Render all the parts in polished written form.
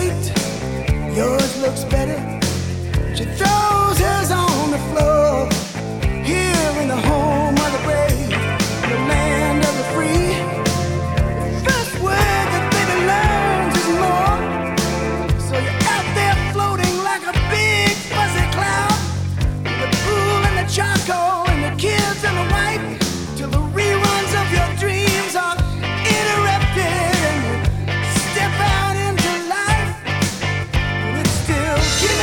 baked. Yours looks better. She throws hers on the floor. Here in the home of the brave, the land of the free. The first word that baby learns is more. So you're out there floating like a big fuzzy cloud. The pool and the charcoal and the kids and the wife, till the reruns of your dreams are interrupted and you step out into life. And it's still,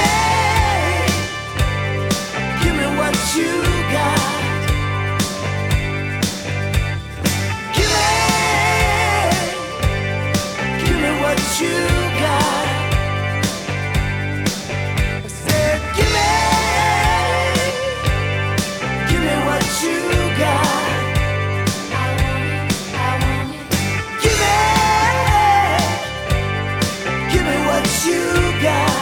give me what you got. Give me what you got. I said, give me what you got. Give me what you got.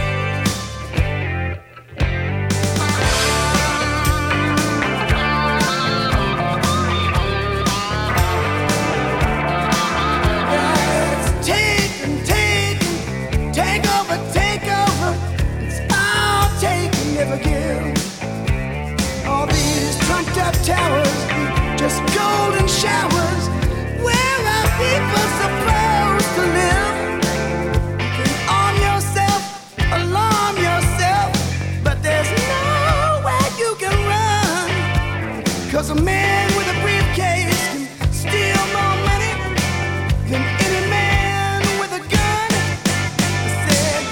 Towers, just golden showers. Where are people supposed to live? You can arm yourself, alarm yourself, but there's nowhere you can run. 'Cause a man with a briefcase can steal more money than any man with a gun. I said,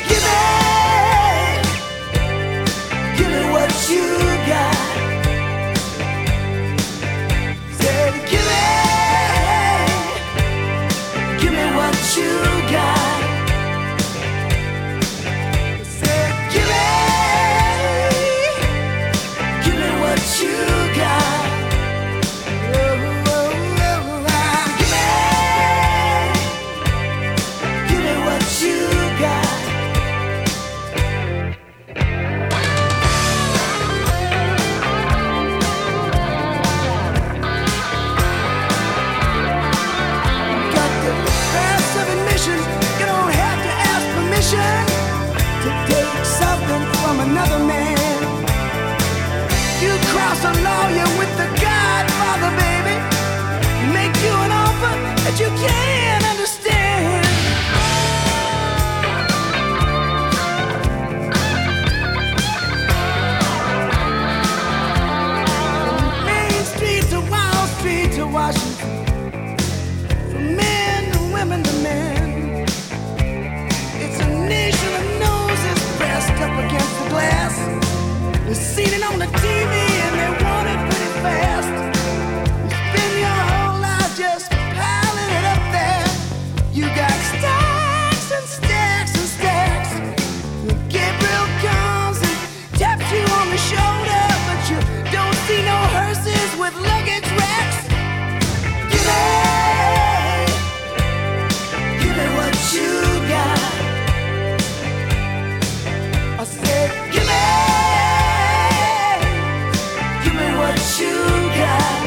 give me what you got. You got. I said, give me what you got. Give me what you got. You don't have to ask permission to take something from another man. You cross a lawyer with the Godfather, baby. Make you an offer that you can't understand. From Main Street to Wall Street to Washington, from men to women to men. Nation that knows it's pressed up against the glass. They've seen it on the TV and they want it pretty fast. You spend your whole life just piling it up there. You got stacks and stacks and stacks. When Gabriel comes and taps you on the shoulder, but you don't see no hearses with luggage racks. Give me what you got. I said, give me what you got.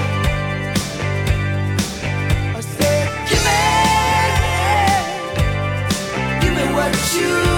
I said, give me what you got.